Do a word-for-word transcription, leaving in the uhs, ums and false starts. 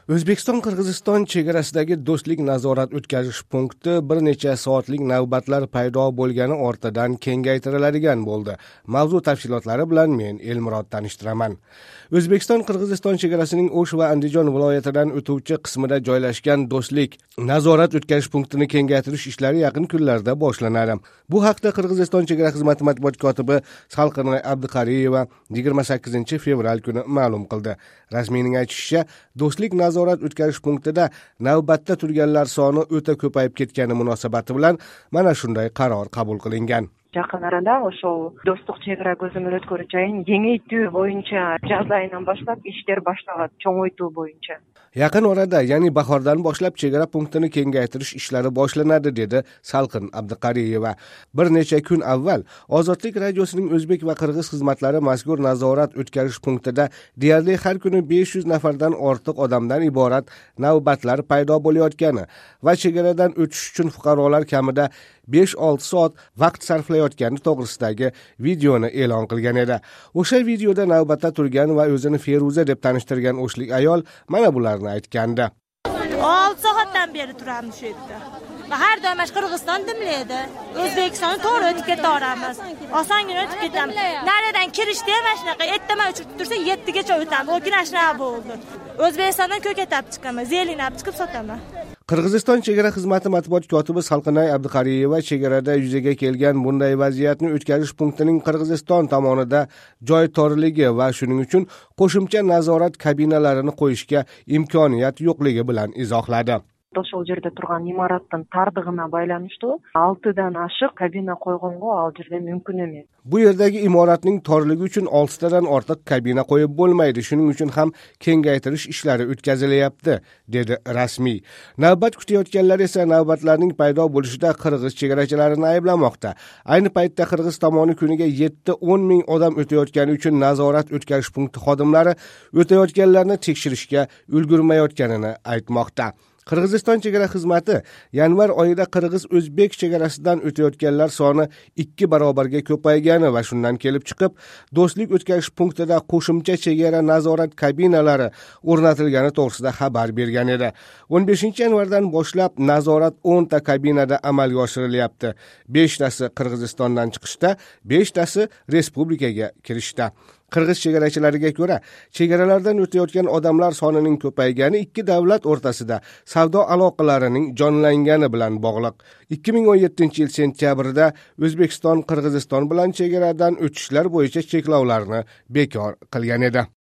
O'zbekiston-Qirg'iziston chegarasidagi do'stlik nazorat o'tkazish punkti bir necha soatlik navbatlar paydo bo'lgani ortidan kengaytiriladigan bo'ldi. Mavzu tafsilotlari bilan men Elmurod tanishtiraman. O'zbekiston-Qirg'iziston chegarasining O'sh va Andijon viloyatidan o'tuvchi qismida joylashgan do'stlik nazorat o'tkazish punktini kengaytirish ishlari yaqin kunlarda boshlanadi. Bu haqda Qirg'iziston chegara xizmati matbuot kotibi Salqinay Abduqariyeva yigirma sakkizinchi fevral kuni ma'lum qildi. Rasmiyning aytishicha, do'stlik nazorat o'tkazish punktida navbatda turganlar soni o'ta ko'payib ketgani munosabati bilan mana shunday qaror qabul qilingan. Yaqin arada o'sha do'stlik chegara ko'zini o'tkazishning kengaytirish bo'yicha yaz oyidan boshlab ishlar boshlanadi, cho'ng'aytuv bo'yicha. Yaqin orada, ya'ni bahordan boshlab chegara punktini kengaytirish ishlari boshlanadi, dedi Salqin Abduqariyeva. Bir necha kun avval Ozodlik radiosining o'zbek va qirg'iz xizmatlari mazkur nazorat o'tkazish punktida deyarli har kuni besh yuz nafardan ortiq odamdan iborat navbatlar paydo bo'layotgani va chegaradan o'tish uchun fuqarolar kamida besh olti soat vaqt sarflayotgani to'g'risidagi videoni e'lon qilgan edi. O'sha videoda navbatda turgan va o'zini Feruza deb tanishtirgan o'shlik ayol mana bularni aytgandi. olti soatdan beri turamiz shu yerda. Va har doim Qirg'iziston dimlaydi. O'zbekistonni to'g'ri o'tib ketaveramiz. Osongina o'tib ketamiz. Naridan kirishda ham shunaqa, ertaman uchib tursa yettigacha o'tamiz. O kun shunaqa bo'ldi. O'zbekistondan ko'katib chiqaman, zelinab chiqib sotaman. Qirg'iziston chegara xizmati matbuot kotibi Salqinay Abduqariyeva chegarada yuzaga kelgan bunday vaziyatni o'tkazish punktining Qirg'iziston tomonida joy torligi va shuning uchun qo'shimcha nazorat kabinalarini qo'yishga imkoniyat yo'qligi bilan izohladi. O'sha yerda turgan imoratning tardig'ina baylanishdi. oltidan oshiq kabina qo'yganga al yerda mumkin emas. Bu yerdagi imoratning torligi uchun oltitadan ortiq kabina qo'yib bo'lmaydi. Shuning uchun ham kengaytirish ishlari o'tkazilyapti, dedi rasmiy. Navbat kutayotganlar esa navbatlarning paydo bo'lishida qirg'iz chegarachilarini ayblamoqda. Ayni paytda qirg'iz tomoni kuniga yetti o'n ming odam o'tayotgani uchun nazorat o'tkazish punkti xodimlari o'tayotganlarni tekshirishga ulgurmayotganini aytmoqda. Qirg'iziston chegara xizmati yanvar oyida qirg'iz-o'zbek chegarasidan o'tayotganlar soni ikki barobarga ko'paygani va shundan kelib chiqib, do'stlik o'tkazish punktida qo'shimcha chegara nazorat kabinalari o'rnatilgani to'g'risida xabar bergan edi. o'n beshinchi yanvardan boshlab nazorat o'nta kabinada amalga oshirilyapti. beshtasi Qirg'izistondan chiqishda, beshtasi respublikaga kirishda. Qirg'iz chegarachilariga ko'ra, chegaralardan o'tayotgan odamlar sonining ko'paygani ikki davlat o'rtasida savdo aloqalarining jonlangani bilan bog'liq. ikki ming o'n yettinchi yil sentyabrda O'zbekiston Qirg'iziston bilan chegaradan o'tishlar bo'yicha cheklovlarni bekor qilgan edi.